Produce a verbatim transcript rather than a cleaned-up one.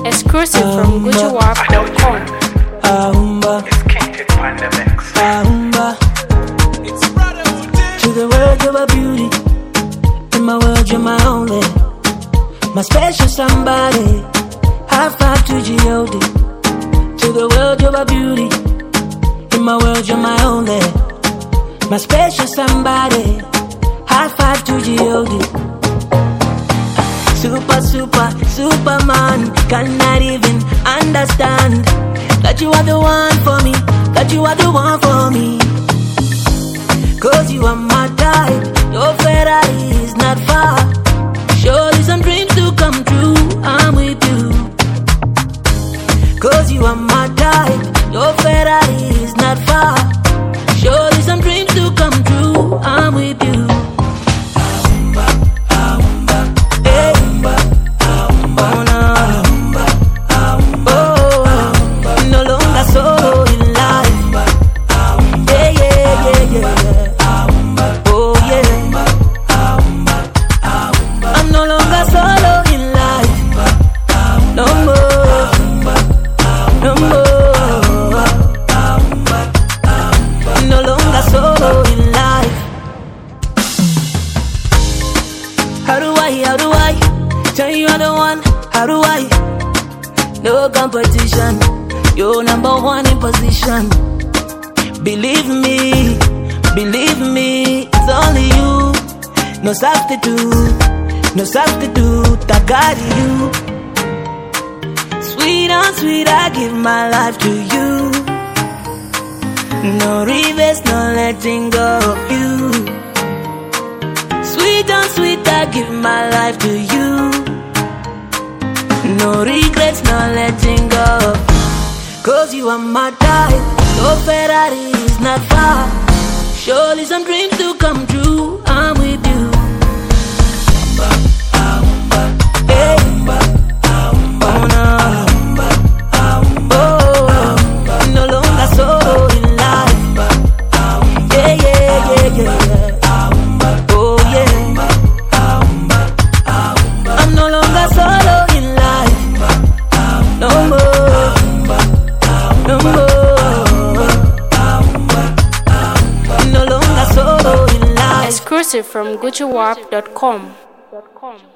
Exclusive from Gucci Warp dot com. It's King Pandemics. To the world you're a beauty. In my world you're my only. My special somebody. High five to G O D. To the world you're a beauty. In my world you're my only. My special somebody. High five to G O D. Super, super, superman. Cannot even understand that you are the one for me. That you are the one for me. Cause you are my type. Your Ferrari is not far. Surely some dreams to come true. I'm with you. Cause you are my type. Your Ferrari is not far. Surely some dreams to come true. I'm with you. How do I, how do I tell you you're the one? How do I? No competition, you're number one in position. Believe me, believe me, it's only you. No substitute, no substitute, I got you. Sweet and sweet, I give my life to you. No reverse, no letting go of you. Sweet and sweet, I give my life to you. No regrets, no letting go. Cause you are my type. Your Ferrari is not far. Surely some dreams to come true. I'm with you. Hey. Oh no. Oh, no longer solo in life. Yeah, yeah, yeah, yeah. Exclusive from Gucci Warp dot com.